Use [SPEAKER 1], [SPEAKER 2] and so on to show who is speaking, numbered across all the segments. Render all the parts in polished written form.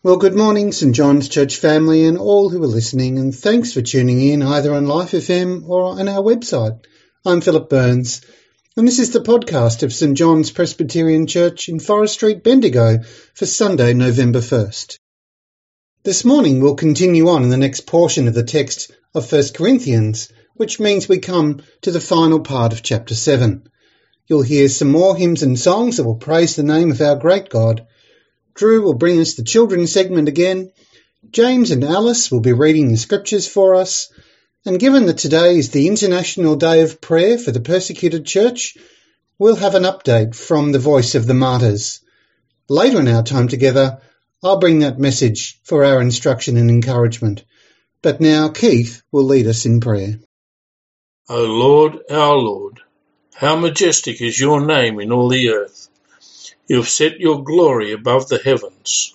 [SPEAKER 1] Well, good morning, St John's Church family and all who are listening, and thanks for tuning in either on Life FM or on our website. I'm Philip Burns, and this is the podcast of St John's Presbyterian Church in Forest Street, Bendigo, for Sunday, November 1st. This morning we'll continue on in the next portion of the text of 1 Corinthians, which means we come to the final part of chapter 7. You'll hear some more hymns and songs that will praise the name of our great God. Drew will bring us the children's segment again. James and Alice will be reading the scriptures for us. And given that today is the International Day of Prayer for the Persecuted Church, we'll have an update from the Voice of the Martyrs. Later in our time together, I'll bring that message for our instruction and encouragement. But now Keith will lead us in prayer.
[SPEAKER 2] O Lord, our Lord, how majestic is your name in all the earth. You have set your glory above the heavens.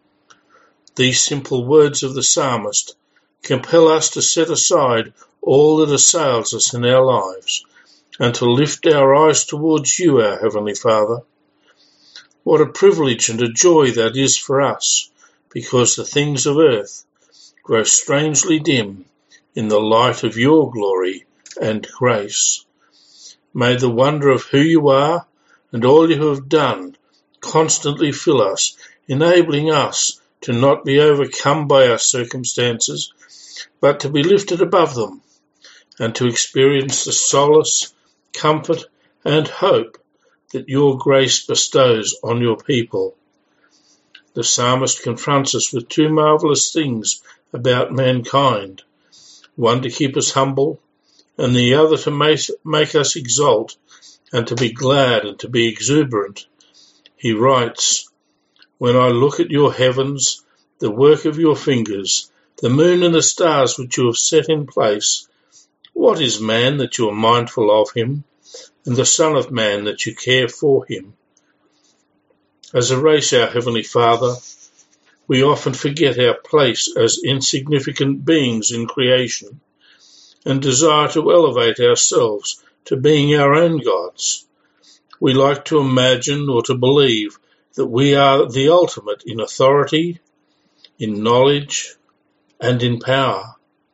[SPEAKER 2] These simple words of the psalmist compel us to set aside all that assails us in our lives and to lift our eyes towards you, our Heavenly Father. What a privilege and a joy that is for us, because the things of earth grow strangely dim in the light of your glory and grace. May the wonder of who you are and all you have done constantly fill us, enabling us to not be overcome by our circumstances, but to be lifted above them, and to experience the solace, comfort, and hope that your grace bestows on your people. The psalmist confronts us with two marvellous things about mankind, one to keep us humble, and the other to make us exult, and to be glad and to be exuberant. He writes, "When I look at your heavens, the work of your fingers, the moon and the stars which you have set in place, what is man that you are mindful of him, and the Son of Man that you care for him?" As a race, our Heavenly Father, we often forget our place as insignificant beings in creation and desire to elevate ourselves to being our own gods. We like to imagine or to believe that we are the ultimate in authority, in knowledge, and in power.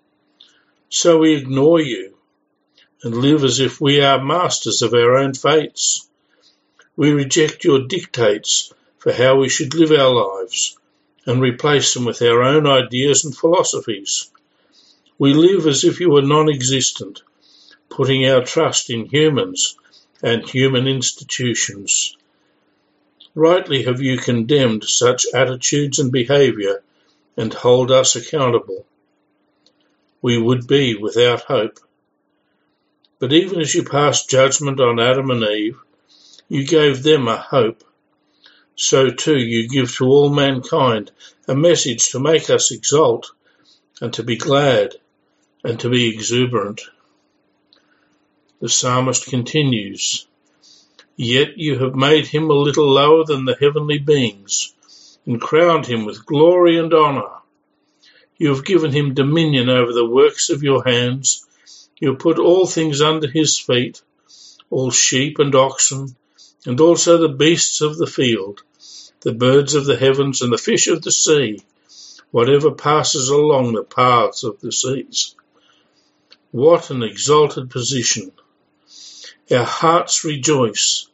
[SPEAKER 2] So we ignore you and live as if we are masters of our own fates. We reject your dictates for how we should live our lives and replace them with our own ideas and philosophies. We live as if you were non-existent, putting our trust in humans and human institutions. Rightly have you condemned such attitudes and behaviour and hold us accountable. We would be without hope. But even as you passed judgment on Adam and Eve, you gave them a hope. So too you give to all mankind a message to make us exult and to be glad and to be exuberant. The psalmist continues, "Yet you have made him a little lower than the heavenly beings, and crowned him with glory and honour. You have given him dominion over the works of your hands. You have put all things under his feet, all sheep and oxen, and also the beasts of the field, the birds of the heavens and the fish of the sea, whatever passes along the paths of the seas." What an exalted position! Our hearts rejoice.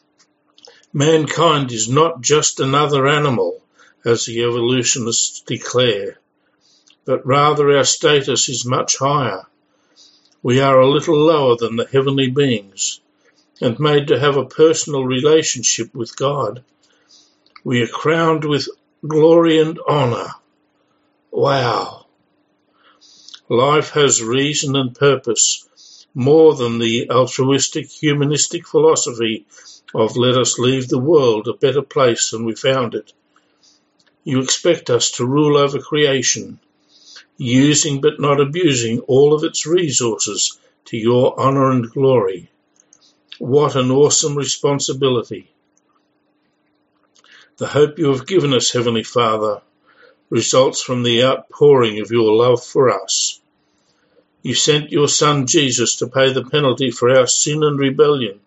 [SPEAKER 2] Mankind is not just another animal, as the evolutionists declare, but rather our status is much higher. We are a little lower than the heavenly beings, and made to have a personal relationship with God. We are crowned with glory and honour. Wow! Life has reason and purpose, more than the altruistic humanistic philosophy of let us leave the world a better place than we found it. You expect us to rule over creation, using but not abusing all of its resources to your honour and glory. What an awesome responsibility. The hope you have given us, Heavenly Father, results from the outpouring of your love for us. You sent your Son Jesus to pay the penalty for our sin and rebellion.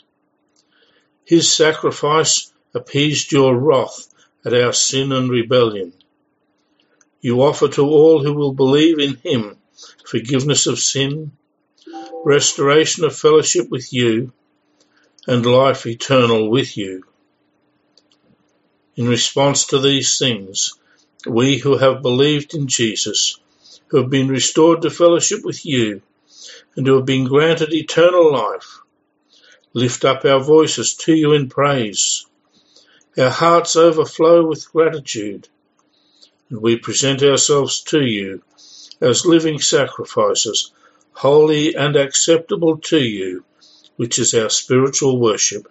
[SPEAKER 2] His sacrifice appeased your wrath at our sin and rebellion. You offer to all who will believe in him forgiveness of sin, restoration of fellowship with you, and life eternal with you. In response to these things, we who have believed in Jesus, who have been restored to fellowship with you, and who have been granted eternal life, lift up our voices to you in praise. Our hearts overflow with gratitude, and we present ourselves to you as living sacrifices, holy and acceptable to you, which is our spiritual worship.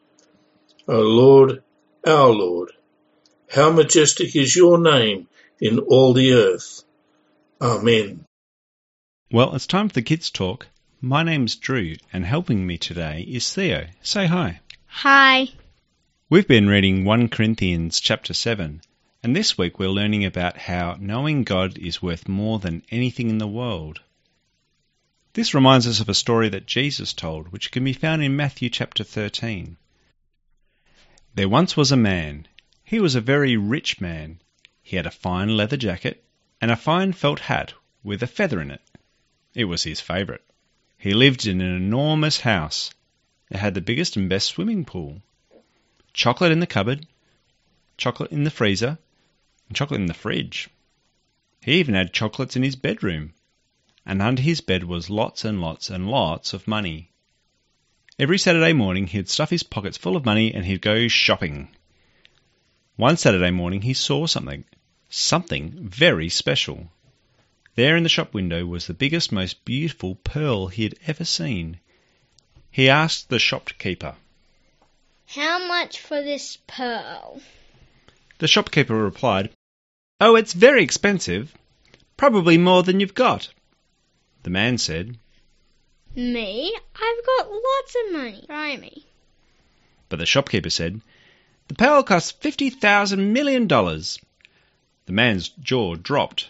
[SPEAKER 2] O Lord, our Lord, how majestic is your name in all the earth. Amen.
[SPEAKER 3] Well, it's time for the kids' talk. My name's Drew, and helping me today is Theo. Say hi.
[SPEAKER 4] Hi.
[SPEAKER 3] We've been reading 1 Corinthians chapter 7, and this week we're learning about how knowing God is worth more than anything in the world. This reminds us of a story that Jesus told, which can be found in Matthew chapter 13. There once was a man. He was a very rich man. He had a fine leather jacket and a fine felt hat with a feather in it. It was his favourite. He lived in an enormous house. It had the biggest and best swimming pool. Chocolate in the cupboard, chocolate in the freezer, and chocolate in the fridge. He even had chocolates in his bedroom. And under his bed was lots and lots and lots of money. Every Saturday morning he'd stuff his pockets full of money and he'd go shopping. One Saturday morning he saw something very special. There in the shop window was the biggest, most beautiful pearl he had ever seen. He asked the shopkeeper,
[SPEAKER 4] How much for this pearl?
[SPEAKER 3] The shopkeeper replied, Oh, it's very expensive. Probably more than you've got. The man said,
[SPEAKER 4] Me? I've got lots of money. Try me.
[SPEAKER 3] But the shopkeeper said, The pearl costs $50,000 million. The man's jaw dropped.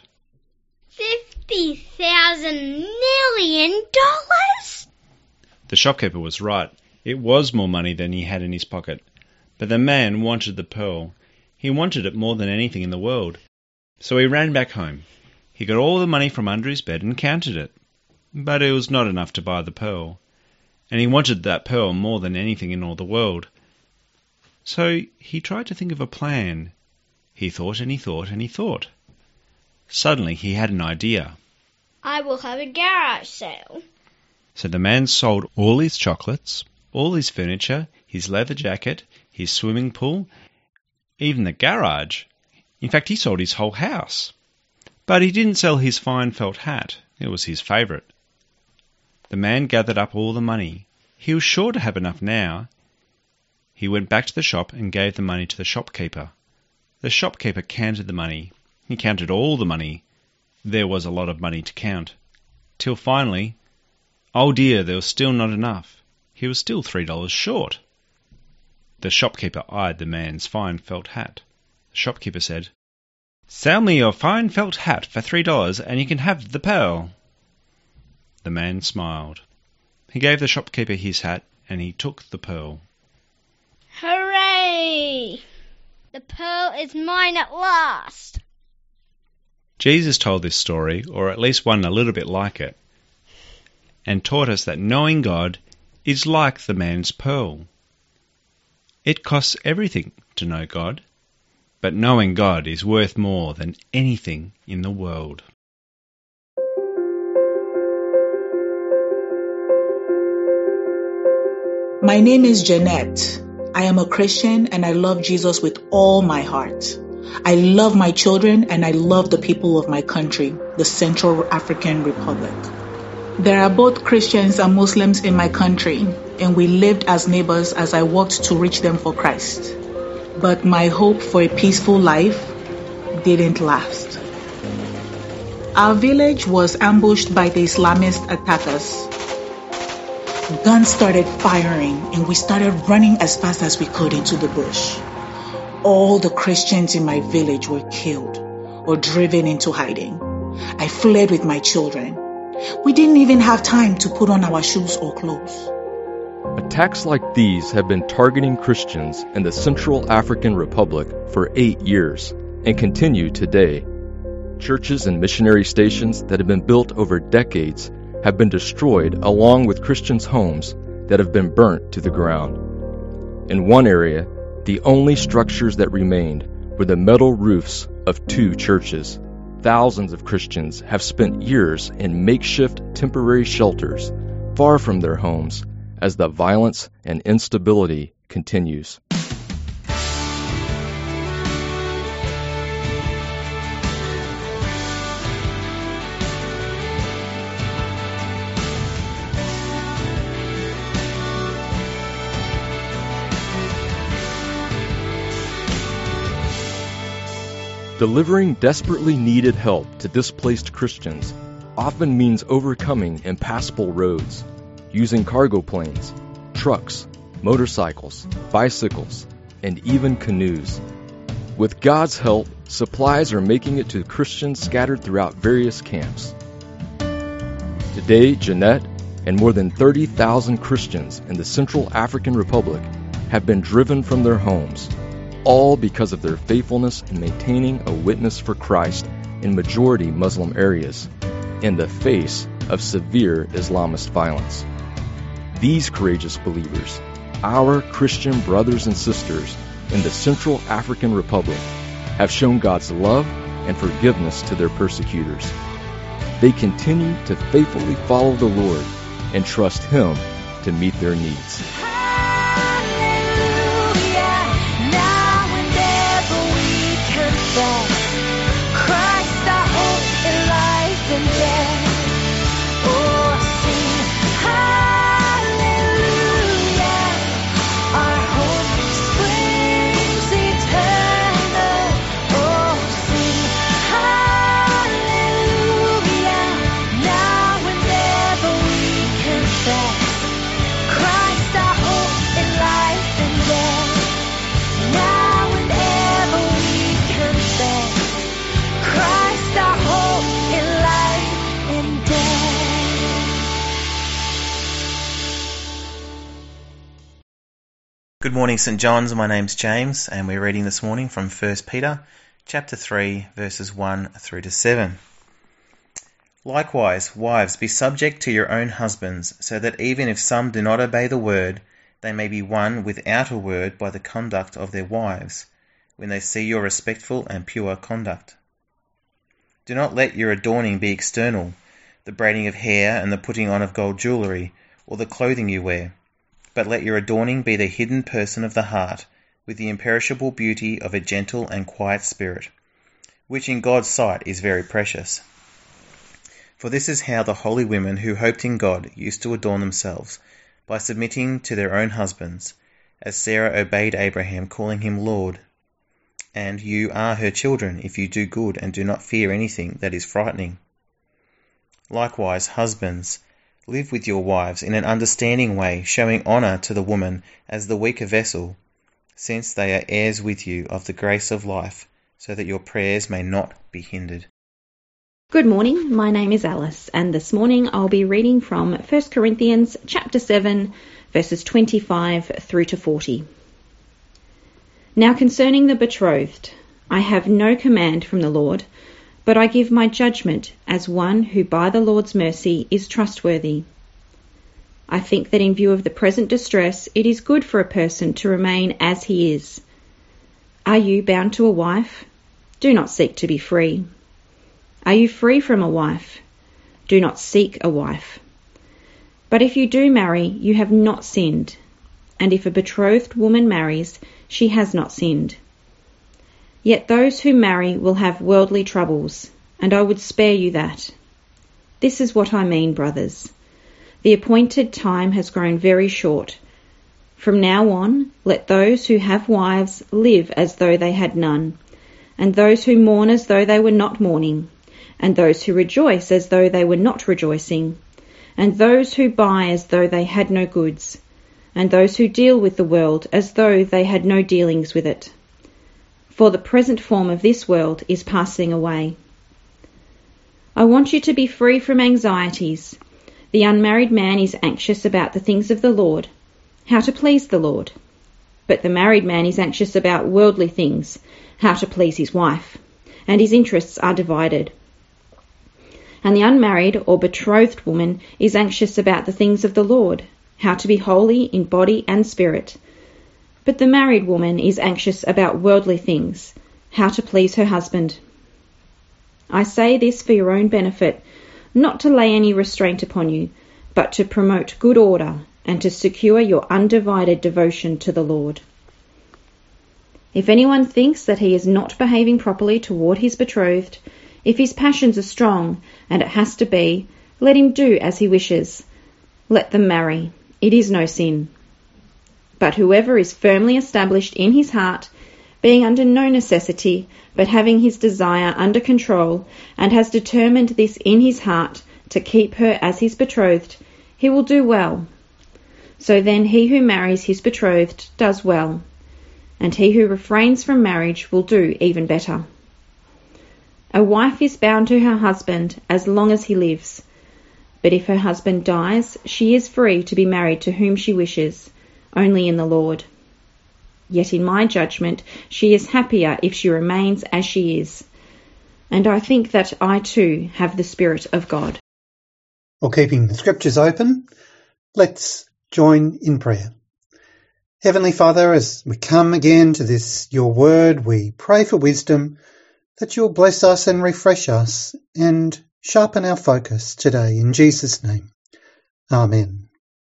[SPEAKER 4] $50,000 million?
[SPEAKER 3] The shopkeeper was right. It was more money than he had in his pocket. But the man wanted the pearl. He wanted it more than anything in the world. So he ran back home. He got all the money from under his bed and counted it. But it was not enough to buy the pearl. And he wanted that pearl more than anything in all the world. So he tried to think of a plan. He thought and he thought and he thought. Suddenly he had an idea.
[SPEAKER 4] I will have a garage sale.
[SPEAKER 3] So the man sold all his chocolates, all his furniture, his leather jacket, his swimming pool, even the garage. In fact, he sold his whole house. But he didn't sell his fine felt hat. It was his favourite. The man gathered up all the money. He was sure to have enough now. He went back to the shop and gave the money to the shopkeeper. The shopkeeper counted the money. He counted all the money. There was a lot of money to count. Till finally, oh dear, there was still not enough. He was still $3 short. The shopkeeper eyed the man's fine felt hat. The shopkeeper said, Sell me your fine felt hat for $3 and you can have the pearl. The man smiled. He gave the shopkeeper his hat and he took the pearl.
[SPEAKER 4] Hooray! The pearl is mine at last.
[SPEAKER 3] Jesus told this story, or at least one a little bit like it, and taught us that knowing God is like the man's pearl. It costs everything to know God, but knowing God is worth more than anything in the world.
[SPEAKER 5] My name is Jeanette. I am a Christian and I love Jesus with all my heart. I love my children and I love the people of my country, the Central African Republic. There are both Christians and Muslims in my country, and we lived as neighbors as I worked to reach them for Christ. But my hope for a peaceful life didn't last. Our village was ambushed by the Islamist attackers. Guns started firing and we started running as fast as we could into the bush. All the Christians in my village were killed or driven into hiding. I fled with my children. We didn't even have time to put on our shoes or clothes.
[SPEAKER 6] Attacks like these have been targeting Christians in the Central African Republic for 8 years and continue today. Churches and missionary stations that have been built over decades have been destroyed, along with Christians' homes that have been burnt to the ground. In one area, the only structures that remained were the metal roofs of 2 churches. Thousands of Christians have spent years in makeshift temporary shelters, far from their homes, as the violence and instability continues. Delivering desperately needed help to displaced Christians often means overcoming impassable roads, using cargo planes, trucks, motorcycles, bicycles, and even canoes. With God's help, supplies are making it to Christians scattered throughout various camps. Today, Jeanette and more than 30,000 Christians in the Central African Republic have been driven from their homes, all because of their faithfulness in maintaining a witness for Christ in majority Muslim areas, in the face of severe Islamist violence. These courageous believers, our Christian brothers and sisters in the Central African Republic, have shown God's love and forgiveness to their persecutors. They continue to faithfully follow the Lord and trust Him to meet their needs.
[SPEAKER 7] Good morning, St. John's. My name's James, and we're reading this morning from 1 Peter chapter 3, verses 1 through to 7. Likewise, wives, be subject to your own husbands, so that even if some do not obey the word, they may be won without a word by the conduct of their wives, when they see your respectful and pure conduct. Do not let your adorning be external, the braiding of hair and the putting on of gold jewellery, or the clothing you wear. But let your adorning be the hidden person of the heart, with the imperishable beauty of a gentle and quiet spirit, which in God's sight is very precious. For this is how the holy women who hoped in God used to adorn themselves, by submitting to their own husbands, as Sarah obeyed Abraham, calling him Lord. And you are her children, if you do good and do not fear anything that is frightening. Likewise, husbands, live with your wives in an understanding way, showing honour to the woman as the weaker vessel, since they are heirs with you of the grace of life, so that your prayers may not be hindered.
[SPEAKER 8] Good morning, my name is Alice, and this morning I'll be reading from 1 Corinthians chapter 7, verses 25 through to 40. Now concerning the betrothed, I have no command from the Lord, but I give my judgment as one who by the Lord's mercy is trustworthy. I think that in view of the present distress, it is good for a person to remain as he is. Are you bound to a wife? Do not seek to be free. Are you free from a wife? Do not seek a wife. But if you do marry, you have not sinned, and if a betrothed woman marries, she has not sinned. Yet those who marry will have worldly troubles, and I would spare you that. This is what I mean, brothers. The appointed time has grown very short. From now on, let those who have wives live as though they had none, and those who mourn as though they were not mourning, and those who rejoice as though they were not rejoicing, and those who buy as though they had no goods, and those who deal with the world as though they had no dealings with it. For the present form of this world is passing away. I want you to be free from anxieties. The unmarried man is anxious about the things of the Lord, how to please the Lord. But the married man is anxious about worldly things, how to please his wife. and his interests are divided. And the unmarried or betrothed woman is anxious about the things of the Lord, how to be holy in body and spirit. But the married woman is anxious about worldly things, how to please her husband. I say this for your own benefit, not to lay any restraint upon you, but to promote good order and to secure your undivided devotion to the Lord. If anyone thinks that he is not behaving properly toward his betrothed, if his passions are strong, and it has to be, let him do as he wishes. Let them marry. It is no sin. But whoever is firmly established in his heart, being under no necessity, but having his desire under control, and has determined this in his heart to keep her as his betrothed, he will do well. So then he who marries his betrothed does well, and he who refrains from marriage will do even better. A wife is bound to her husband as long as he lives, but if her husband dies, she is free to be married to whom she wishes, only in the Lord. Yet in my judgment, she is happier if she remains as she is. And I think that I too have the Spirit of God.
[SPEAKER 1] Well, keeping the scriptures open, let's join in prayer. Heavenly Father, as we come again to this, your word, we pray for wisdom, that you'll bless us and refresh us and sharpen our focus today. In Jesus' name, Amen.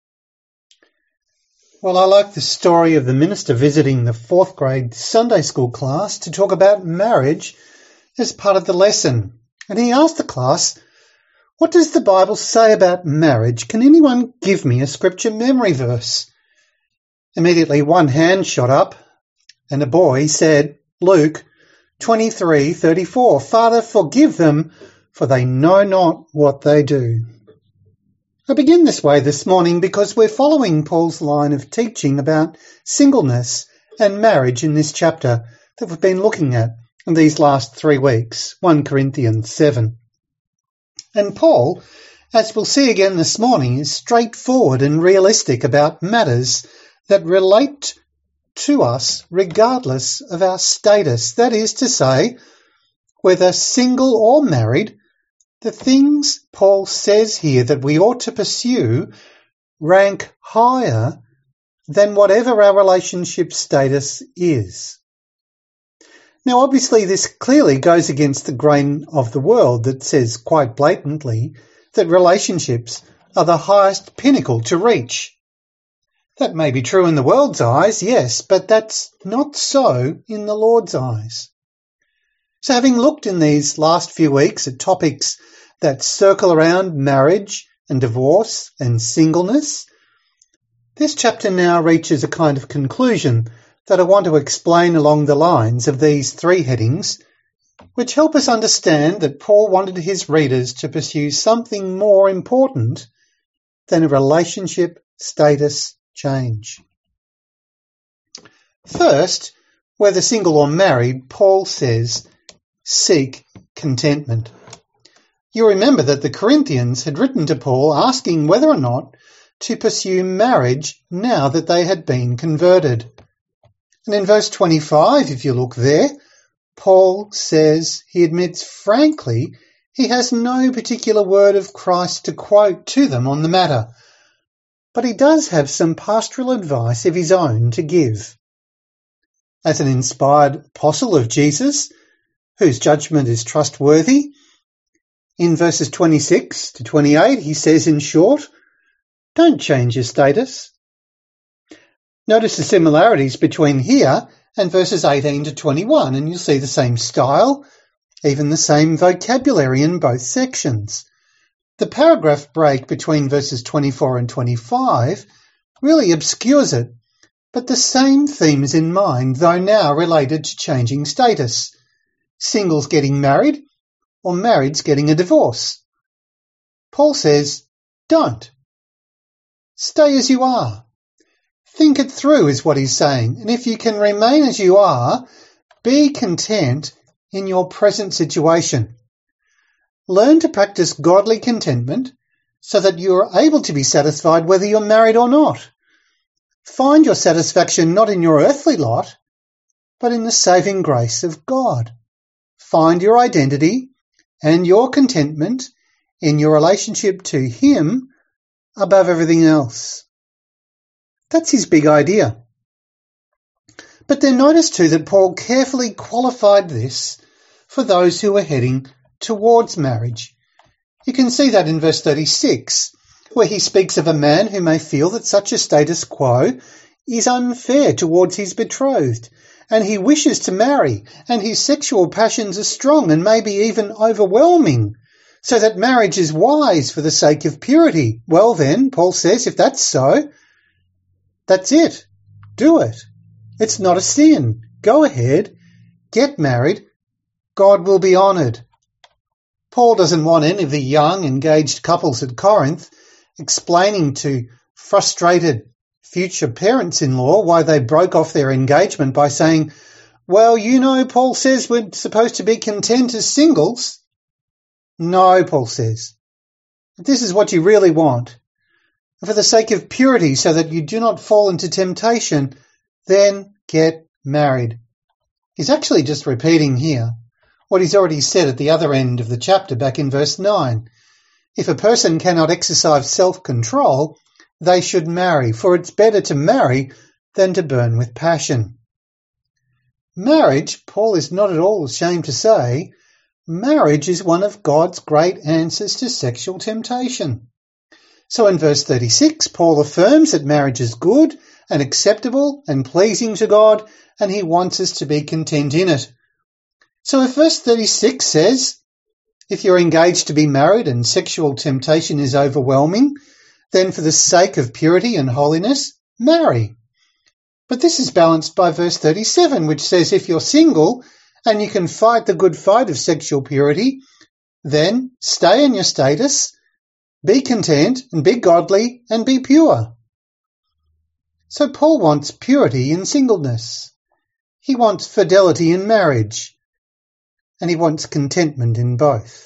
[SPEAKER 1] Well, I like the story of the minister visiting the 4th grade Sunday school class to talk about marriage as part of the lesson. And he asked the class, what does the Bible say about marriage? Can anyone give me a scripture memory verse? Immediately one hand shot up and a boy said, Luke 23:34, Father, forgive them, for they know not what they do. I begin this way this morning because we're following Paul's line of teaching about singleness and marriage in this chapter that we've been looking at in these last 3 weeks, 1 Corinthians 7. And Paul, as we'll see again this morning, is straightforward and realistic about matters that relate to us regardless of our status. That is to say, whether single or married, the things Paul says here that we ought to pursue rank higher than whatever our relationship status is. Now, obviously, this clearly goes against the grain of the world that says quite blatantly that relationships are the highest pinnacle to reach. That may be true in the world's eyes, yes, but that's not so in the Lord's eyes. So having looked in these last few weeks at topics that circle around marriage and divorce and singleness, this chapter now reaches a kind of conclusion that I want to explain along the lines of these 3 headings, which help us understand that Paul wanted his readers to pursue something more important than a relationship status change. First, whether single or married, Paul says, seek contentment. You remember that the Corinthians had written to Paul asking whether or not to pursue marriage now that they had been converted. And in verse 25, if you look there, Paul says he admits frankly he has no particular word of Christ to quote to them on the matter, but he does have some pastoral advice of his own to give. As an inspired apostle of Jesus, whose judgment is trustworthy, in verses 26 to 28 he says in short, don't change your status. Notice the similarities between here and verses 18 to 21, and you'll see the same style, even the same vocabulary in both sections. The paragraph break between verses 24 and 25 really obscures it, but the same theme is in mind, though now related to changing status. Singles getting married or marrieds getting a divorce. Paul says, don't. Stay as you are. Think it through is what he's saying, and if you can remain as you are, be content in your present situation. Learn to practice godly contentment so that you are able to be satisfied whether you're married or not. Find your satisfaction not in your earthly lot, but in the saving grace of God. find your identity and your contentment in your relationship to Him above everything else. That's his big idea. But then notice too that Paul carefully qualified this for those who are heading towards marriage. You can see that in verse 36, where he speaks of a man who may feel that such a status quo is unfair towards his betrothed, and he wishes to marry, and his sexual passions are strong and maybe even overwhelming, so that marriage is wise for the sake of purity. Well then, Paul says, if that's so, that's it. Do it. It's not a sin. Go ahead. Get married. God will be honoured. Paul doesn't want any of the young, engaged couples at Corinth explaining to frustrated future parents-in-law why they broke off their engagement by saying, well, you know, Paul says we're supposed to be content as singles. No, Paul says. If this is what you really want, for the sake of purity so that you do not fall into temptation, then get married. He's actually just repeating here what he's already said at the other end of the chapter back in verse 9. If a person cannot exercise self-control, they should marry, for it's better to marry than to burn with passion. Marriage, Paul is not at all ashamed to say, marriage is one of God's great answers to sexual temptation. So in verse 36, Paul affirms that marriage is good and acceptable and pleasing to God, and he wants us to be content in it. So if verse 36 says, if you're engaged to be married and sexual temptation is overwhelming, then for the sake of purity and holiness, marry. But this is balanced by verse 37, which says if you're single and you can fight the good fight of sexual purity, then stay in your status, be content and be godly and be pure. So Paul wants purity in singleness. He wants fidelity in marriage. And he wants contentment in both.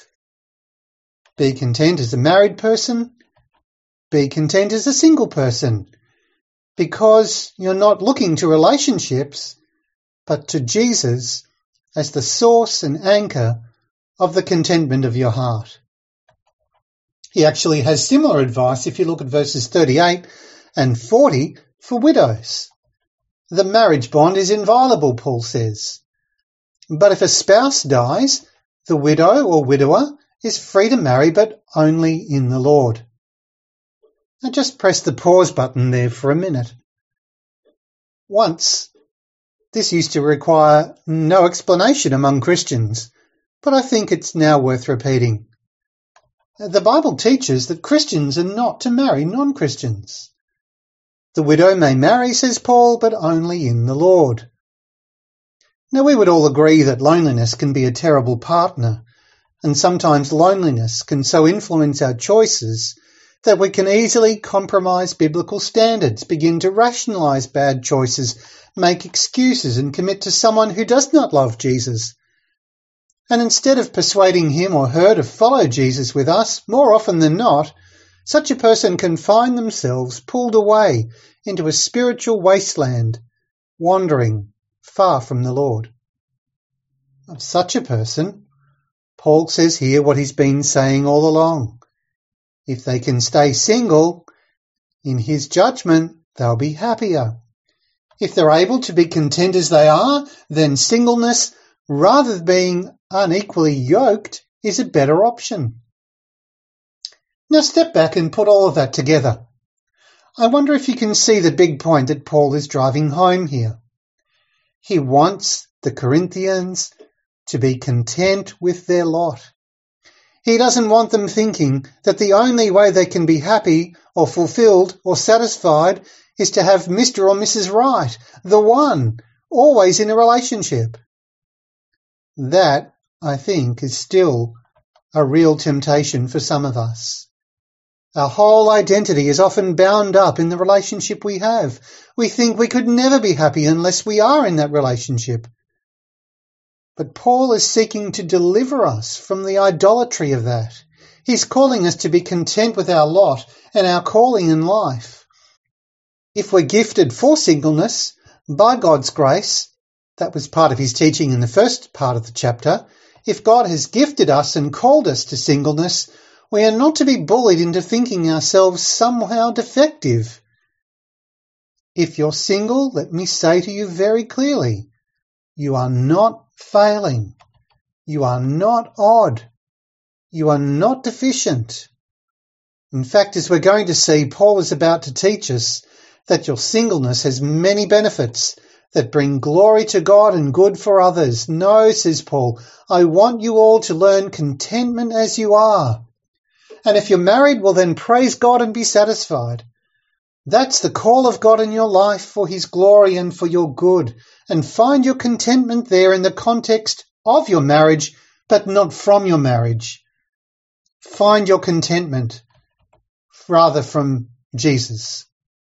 [SPEAKER 1] Be content as a married person. Be content as a single person. Because you're not looking to relationships, but to Jesus as the source and anchor of the contentment of your heart. He actually has similar advice if you look at verses 38 and 40 for widows. The marriage bond is inviolable, Paul says. But if a spouse dies, the widow or widower is free to marry, but only in the Lord. Now just press the pause button there for a minute. Once, this used to require no explanation among Christians, but I think it's now worth repeating. The Bible teaches that Christians are not to marry non-Christians. The widow may marry, says Paul, but only in the Lord. Now we would all agree that loneliness can be a terrible partner, and sometimes loneliness can so influence our choices that we can easily compromise biblical standards, begin to rationalise bad choices, make excuses and commit to someone who does not love Jesus. And instead of persuading him or her to follow Jesus with us, more often than not, such a person can find themselves pulled away into a spiritual wasteland, wandering far from the Lord. Of such a person, Paul says here what he's been saying all along. If they can stay single, in his judgment, they'll be happier. If they're able to be content as they are, then singleness, rather than being unequally yoked, is a better option. Now step back and put all of that together. I wonder if you can see the big point that Paul is driving home here. He wants the Corinthians to be content with their lot. He doesn't want them thinking that the only way they can be happy or fulfilled or satisfied is to have Mr. or Mrs. Right, the one, always in a relationship. That, I think, is still a real temptation for some of us. Our whole identity is often bound up in the relationship we have. We think we could never be happy unless we are in that relationship. But Paul is seeking to deliver us from the idolatry of that. He's calling us to be content with our lot and our calling in life. If we're gifted for singleness, by God's grace, that was part of his teaching in the first part of the chapter, if God has gifted us and called us to singleness, we are not to be bullied into thinking ourselves somehow defective. If you're single, let me say to you very clearly, you are not failing. You are not odd. You are not deficient. In fact, as we're going to see, Paul is about to teach us that your singleness has many benefits that bring glory to God and good for others. No, says Paul, I want you all to learn contentment as you are. And if you're married, well then praise God and be satisfied. That's the call of God in your life for his glory and for your good. And find your contentment there in the context of your marriage, but not from your marriage. Find your contentment rather from Jesus.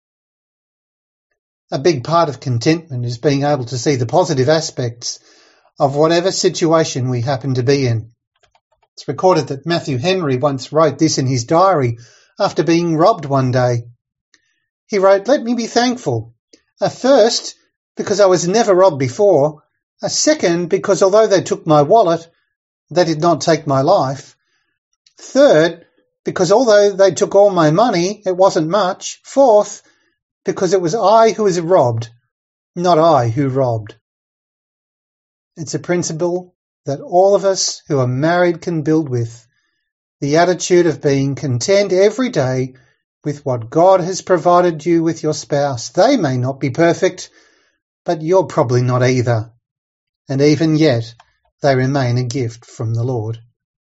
[SPEAKER 1] A big part of contentment is being able to see the positive aspects of whatever situation we happen to be in. It's recorded that Matthew Henry once wrote this in his diary after being robbed one day. He wrote, "Let me be thankful. First, because I was never robbed before. Second, because although they took my wallet, they did not take my life. Third, because although they took all my money, it wasn't much. Fourth, because it was I who was robbed, not I who robbed." It's a principle that all of us who are married can build with, the attitude of being content every day with what God has provided you with your spouse. They may not be perfect, but you're probably not either. And even yet, they remain a gift from the Lord.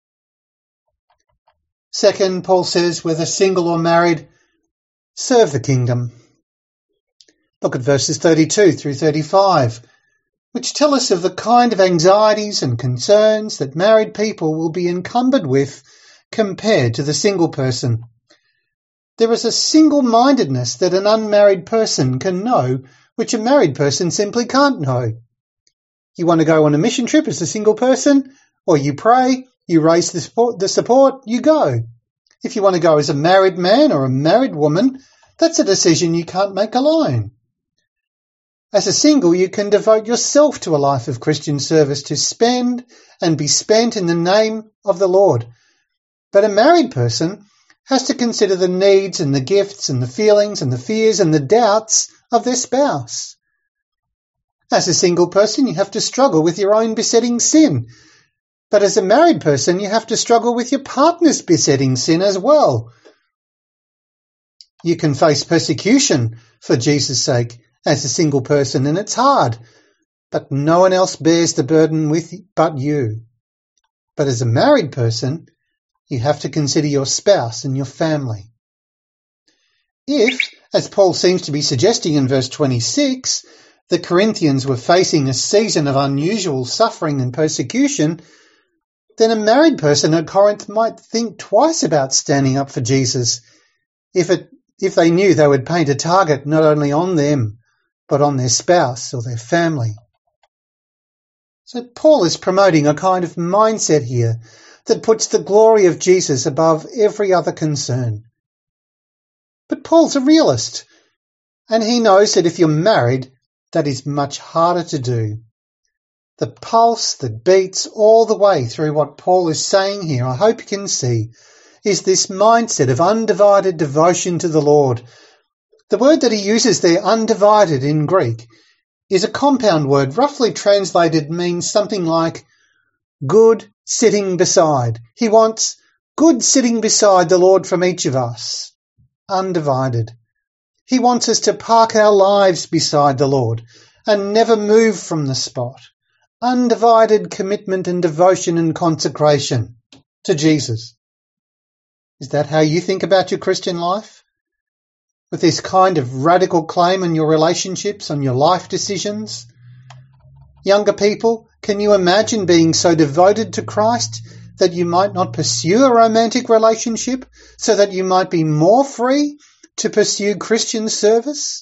[SPEAKER 1] Second, Paul says, whether single or married, serve the kingdom. Look at verses 32 through 35, which tell us of the kind of anxieties and concerns that married people will be encumbered with compared to the single person. There is a single-mindedness that an unmarried person can know, which a married person simply can't know. You want to go on a mission trip as a single person, or you pray, you raise the support, you go. If you want to go as a married man or a married woman, that's a decision you can't make alone. As a single, you can devote yourself to a life of Christian service to spend and be spent in the name of the Lord. But a married person has to consider the needs and the gifts and the feelings and the fears and the doubts of their spouse. As a single person, you have to struggle with your own besetting sin. But as a married person, you have to struggle with your partner's besetting sin as well. You can face persecution for Jesus' sake as a single person, and it's hard, but no one else bears the burden with but you. But as a married person, you have to consider your spouse and your family. If, as Paul seems to be suggesting in verse 26, the Corinthians were facing a season of unusual suffering and persecution, then a married person at Corinth might think twice about standing up for Jesus if they knew they would paint a target not only on them, but on their spouse or their family. So Paul is promoting a kind of mindset here that puts the glory of Jesus above every other concern. But Paul's a realist, and he knows that if you're married, that is much harder to do. The pulse that beats all the way through what Paul is saying here, I hope you can see, is this mindset of undivided devotion to the Lord. The word that he uses there, undivided in Greek, is a compound word, roughly translated means something like good sitting beside. He wants good sitting beside the Lord from each of us, undivided. He wants us to park our lives beside the Lord and never move from the spot. Undivided commitment and devotion and consecration to Jesus. Is that how you think about your Christian life? With this kind of radical claim on your relationships, on your life decisions? Younger people, can you imagine being so devoted to Christ that you might not pursue a romantic relationship so that you might be more free to pursue Christian service?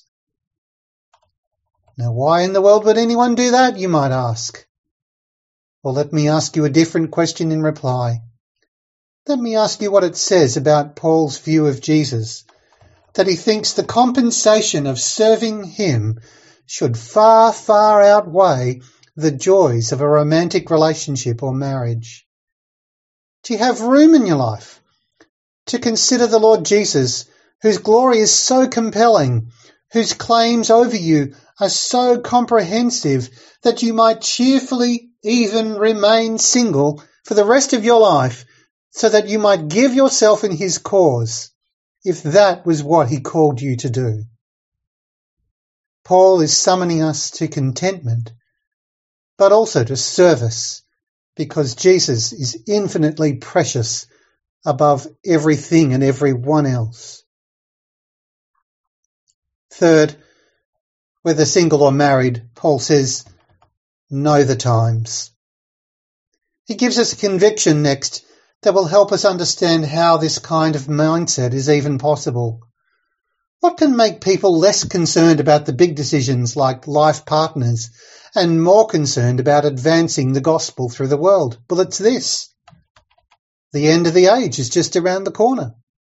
[SPEAKER 1] Now, why in the world would anyone do that, you might ask? Well, let me ask you a different question in reply. Let me ask you what it says about Paul's view of Jesus, that he thinks the compensation of serving him should far, far outweigh the joys of a romantic relationship or marriage? Do you have room in your life to consider the Lord Jesus, whose glory is so compelling, whose claims over you are so comprehensive that you might cheerfully even remain single for the rest of your life, so that you might give yourself in his cause, if that was what he called you to do? Paul is summoning us to contentment, but also to service, because Jesus is infinitely precious above everything and everyone else. Third, whether single or married, Paul says, know the times. He gives us a conviction next that will help us understand how this kind of mindset is even possible. What can make people less concerned about the big decisions like life partners and more concerned about advancing the gospel through the world? Well, it's this. The end of the age is just around the corner.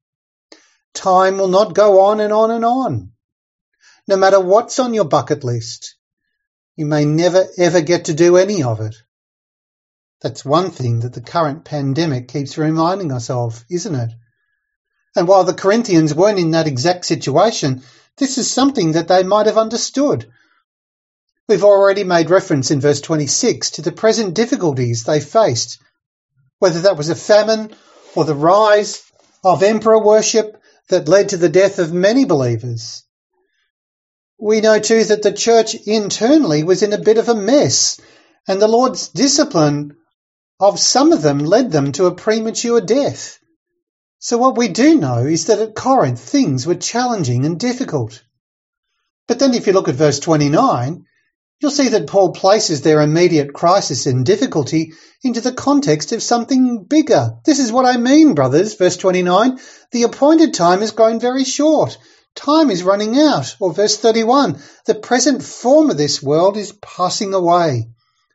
[SPEAKER 1] Time will not go on and on and on. No matter what's on your bucket list, you may never ever get to do any of it. That's one thing that the current pandemic keeps reminding us of, isn't it? And while the Corinthians weren't in that exact situation, this is something that they might have understood. We've already made reference in verse 26 to the present difficulties they faced, whether that was a famine or the rise of emperor worship that led to the death of many believers. We know too that the church internally was in a bit of a mess, and the Lord's discipline of some of them led them to a premature death. So what we do know is that at Corinth things were challenging and difficult. But then if you look at verse 29, you'll see that Paul places their immediate crisis and difficulty into the context of something bigger. This is what I mean, brothers, verse 29, the appointed time is growing very short. Time is running out. Or verse 31, the present form of this world is passing away.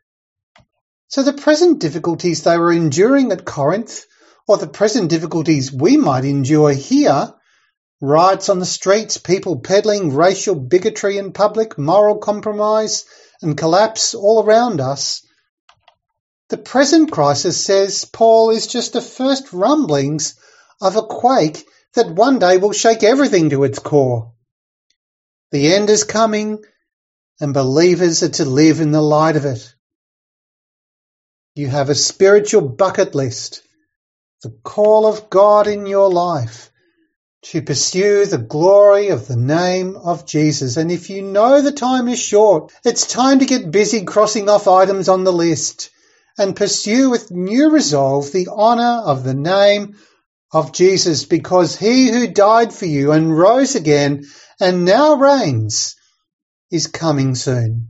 [SPEAKER 1] So the present difficulties they were enduring at Corinth, or the present difficulties we might endure here, riots on the streets, people peddling racial bigotry in public, moral compromise and collapse all around us. The present crisis, says Paul, is just the first rumblings of a quake that one day will shake everything to its core. The end is coming, and believers are to live in the light of it. You have a spiritual bucket list, the call of God in your life to pursue the glory of the name of Jesus. And if you know the time is short, it's time to get busy crossing off items on the list and pursue with new resolve the honour of the name of Jesus, because he who died for you and rose again and now reigns is coming soon.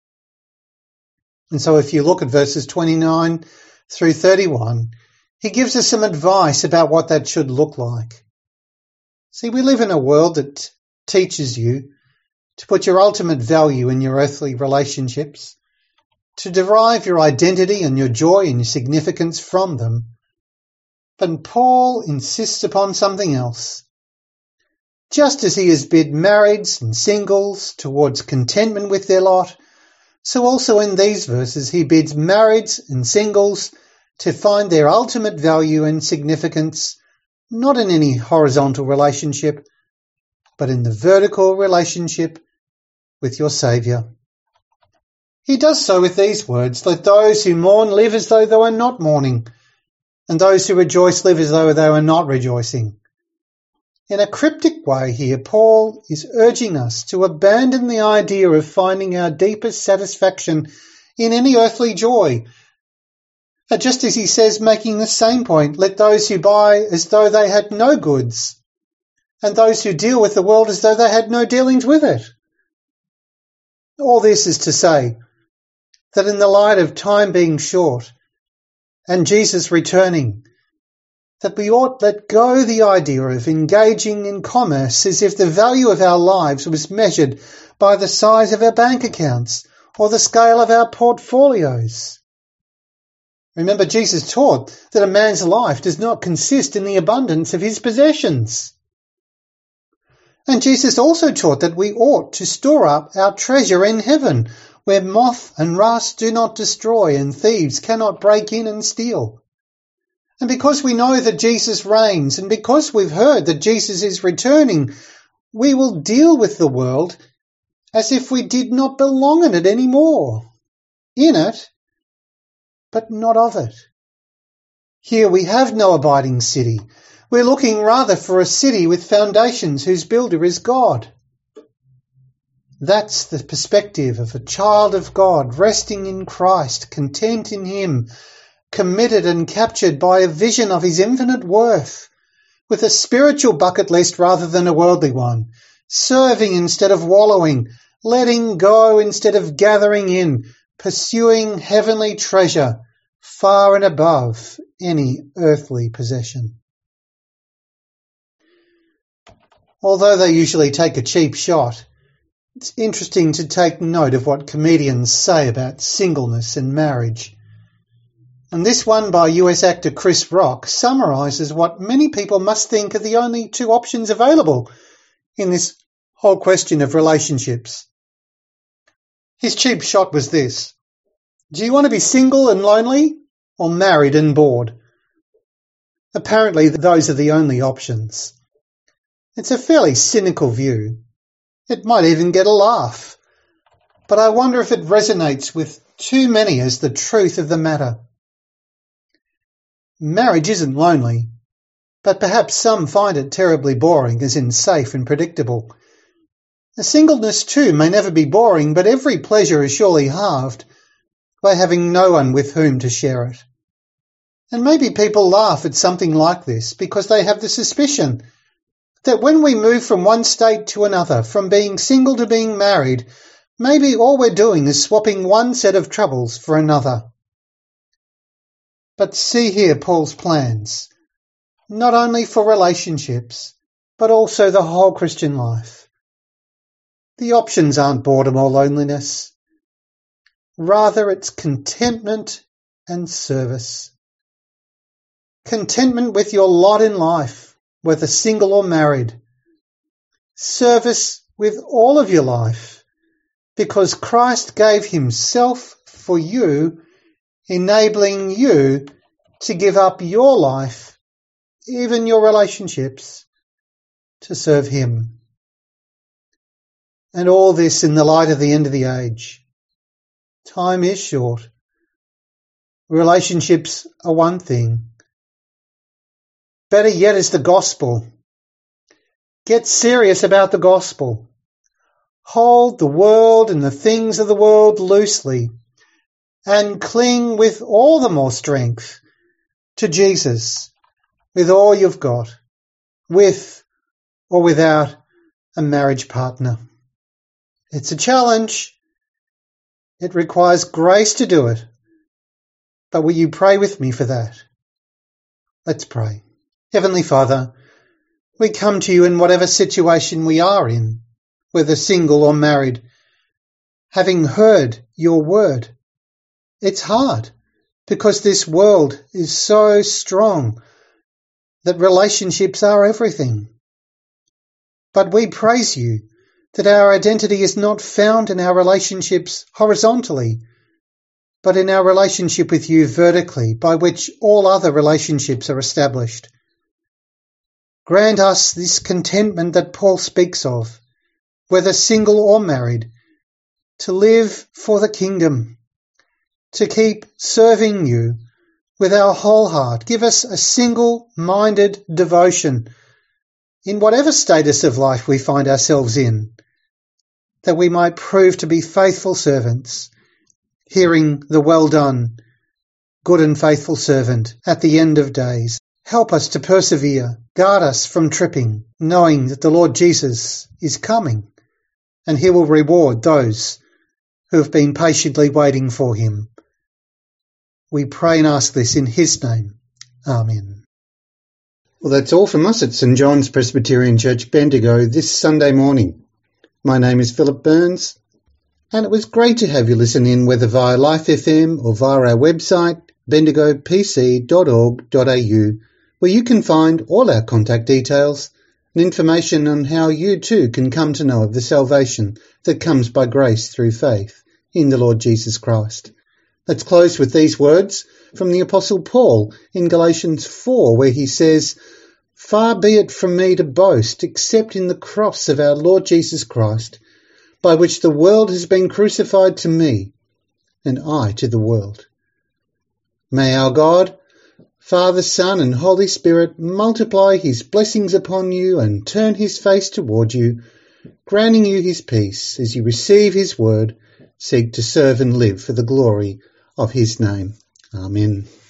[SPEAKER 1] And so if you look at verses 29 through 31, he gives us some advice about what that should look like. See, we live in a world that teaches you to put your ultimate value in your earthly relationships, to derive your identity and your joy and your significance from them. But Paul insists upon something else. Just as he has bid marrieds and singles towards contentment with their lot, so also in these verses he bids marrieds and singles to find their ultimate value and significance not in any horizontal relationship, but in the vertical relationship with your Saviour. He does so with these words, let those who mourn live as though they were not mourning, and those who rejoice live as though they were not rejoicing. In a cryptic way here, Paul is urging us to abandon the idea of finding our deepest satisfaction in any earthly joy. Just as he says, making the same point, let those who buy as though they had no goods, and those who deal with the world as though they had no dealings with it. All this is to say that in the light of time being short and Jesus returning, that we ought let go the idea of engaging in commerce as if the value of our lives was measured by the size of our bank accounts or the scale of our portfolios. Remember, Jesus taught that a man's life does not consist in the abundance of his possessions. And Jesus also taught that we ought to store up our treasure in heaven, where moth and rust do not destroy and thieves cannot break in and steal. And because we know that Jesus reigns, and because we've heard that Jesus is returning, we will deal with the world as if we did not belong in it anymore. In it, but not of it. Here we have no abiding city. We're looking rather for a city with foundations whose builder is God. That's the perspective of a child of God, resting in Christ, content in Him, committed and captured by a vision of His infinite worth, with a spiritual bucket list rather than a worldly one, serving instead of wallowing, letting go instead of gathering in, pursuing heavenly treasure far and above any earthly possession. Although they usually take a cheap shot, it's interesting to take note of what comedians say about singleness and marriage. And this one by US actor Chris Rock summarises what many people must think are the only two options available in this whole question of relationships. His cheap shot was this: do you want to be single and lonely, or married and bored? Apparently those are the only options. It's a fairly cynical view. It might even get a laugh. But I wonder if it resonates with too many as the truth of the matter. Marriage isn't lonely, but perhaps some find it terribly boring, as in safe and predictable. The singleness too may never be boring, but every pleasure is surely halved by having no one with whom to share it. And maybe people laugh at something like this because they have the suspicion that when we move from one state to another, from being single to being married, maybe all we're doing is swapping one set of troubles for another. But see here Paul's plans, not only for relationships, but also the whole Christian life. The options aren't boredom or loneliness. Rather, it's contentment and service. Contentment with your lot in life, whether single or married. Service with all of your life, because Christ gave Himself for you, enabling you to give up your life, even your relationships, to serve Him. And all this in the light of the end of the age. Time is short. Relationships are one thing. Better yet is the gospel. Get serious about the gospel. Hold the world and the things of the world loosely, and cling with all the more strength to Jesus, with all you've got, with or without a marriage partner. It's a challenge. It requires grace to do it. But will you pray with me for that? Let's pray. Heavenly Father, we come to you in whatever situation we are in, whether single or married, having heard your word. It's hard because this world is so strong that relationships are everything. But we praise you that our identity is not found in our relationships horizontally, but in our relationship with you vertically, by which all other relationships are established. Grant us this contentment that Paul speaks of, whether single or married, to live for the kingdom, to keep serving you with our whole heart. Give us a single-minded devotion in whatever status of life we find ourselves in, that we might prove to be faithful servants, hearing the well done, good and faithful servant at the end of days. Help us to persevere, guard us from tripping, knowing that the Lord Jesus is coming, and He will reward those who have been patiently waiting for Him. We pray and ask this in His name. Amen. Well, that's all from us at St John's Presbyterian Church, Bendigo, this Sunday morning. My name is Philip Burns, and it was great to have you listen in, whether via Life FM or via our website, bendigopc.org.au, where you can find all our contact details and information on how you too can come to know of the salvation that comes by grace through faith in the Lord Jesus Christ. Let's close with these words from the Apostle Paul in Galatians 4, where he says, "Far be it from me to boast except in the cross of our Lord Jesus Christ, by which the world has been crucified to me, and I to the world." May our God, Father, Son, and Holy Spirit multiply his blessings upon you and turn his face toward you, granting you his peace as you receive his word, seek to serve and live for the glory of his name. Amen.